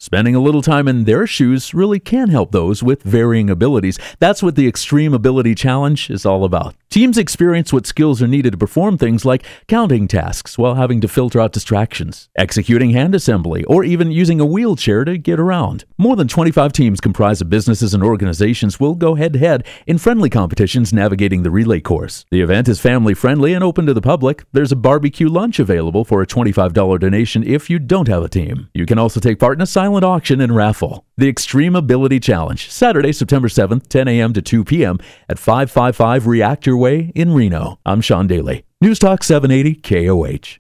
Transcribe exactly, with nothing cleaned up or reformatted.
Spending a little time in their shoes really can help those with varying abilities. That's what the Extreme Ability Challenge is all about. Teams experience what skills are needed to perform things like counting tasks while having to filter out distractions, executing hand assembly, or even using a wheelchair to get around. More than twenty-five teams comprised of businesses and organizations will go head-to-head in friendly competitions navigating the relay course. The event is family-friendly and open to the public. There's a barbecue lunch available for a twenty-five dollars donation if you don't have a team. You can also take part in a silent auction and raffle. The Extreme Ability Challenge, Saturday, September seventh, ten a.m. to two p.m. at five fifty-five Reactor Way in Reno. I'm Sean Daly. News Talk seven eighty K O H.